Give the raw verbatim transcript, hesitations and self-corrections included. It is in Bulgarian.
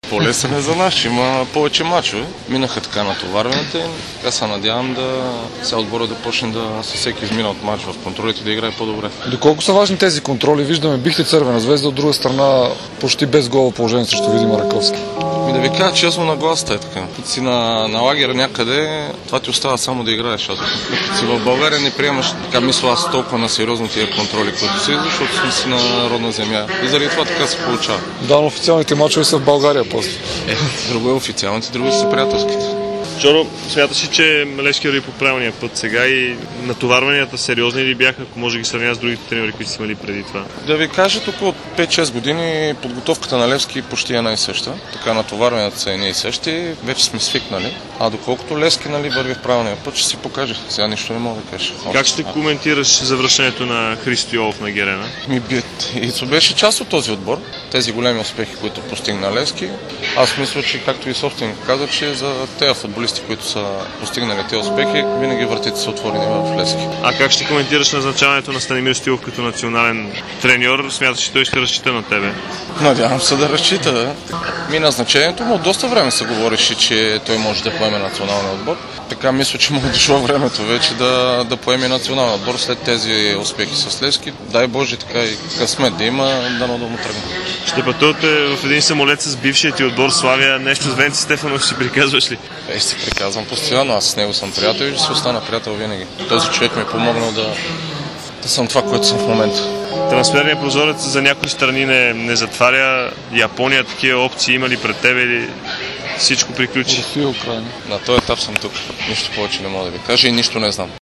По-лесен е за нас, ще има повече мачове. Минаха така натоварваните. Така се надявам да сега отбора да почне да със всеки изминат мач в контролите да играе по-добре. Доколко са важни тези контроли? Виждаме бихте Цървена звезда, от друга страна почти без гола положение срещу Видин Раковски. Ми да ви кажа честно, нагласата е така. Като си на, на лагер някъде, това ти остава само да играеш. Като си в България не приемаш, така мисля аз, толкова на сериозно тия контроли, които си, защото сме си на родна земя. И заради това така се получава. Да, но официалните мачове са в България после. Е, друго е официалните, друго са приятелските. Жоро, смяташ ли, че Левски върви по правилния път сега и натоварванията сериозни ли бяха, ако може да ги сравня с другите треньори, които са имали преди това? Да ви кажа, тук от пет-шест години подготовката на Левски почти е най-съща. Така натоварванията са едни и същи, вече сме свикнали. А доколкото Левски, нали, върви в правилния път, ще си покаже. Сега нищо не мога да кажа. Как ще коментираш завръщането на Христо Йолов на Герена? Ми бит. И беше част от този отбор. Тези големи успехи, които постигна Левски. Аз мисля, че както и собственик каза, че за тези футболисти, които са постигнали тези успехи, винаги вратите са отворени в Левски. А как ще коментираш назначаването на Станимир Стоилов като национален треньор? Смяташ, че той ще разчита на тебе? Надявам се да разчита. Да. Ми назначението му от доста време се говореше, че той може да поеме националния отбор. Така мисля, че му е дошло времето вече да, да поеме националния отбор след тези успехи с Левски. Дай Боже, така и късмет да има, дано да му тръгне. Ще пътувате в един самолет с бившия ти отбор Славия. Нещо с Венци Стефанов си приказваш ли? Е, си приказвам постоянно. Аз с него съм приятел и ще си остана приятел винаги. Този човек ми е помогнал да, да съм това, което съм в момента. Трансферният прозорец за някои страни не, не затваря. Япония такива опции има ли пред тебе или всичко приключи? Русия, Украина. На този етап съм тук. Нищо повече не мога да ви кажа и нищо не знам.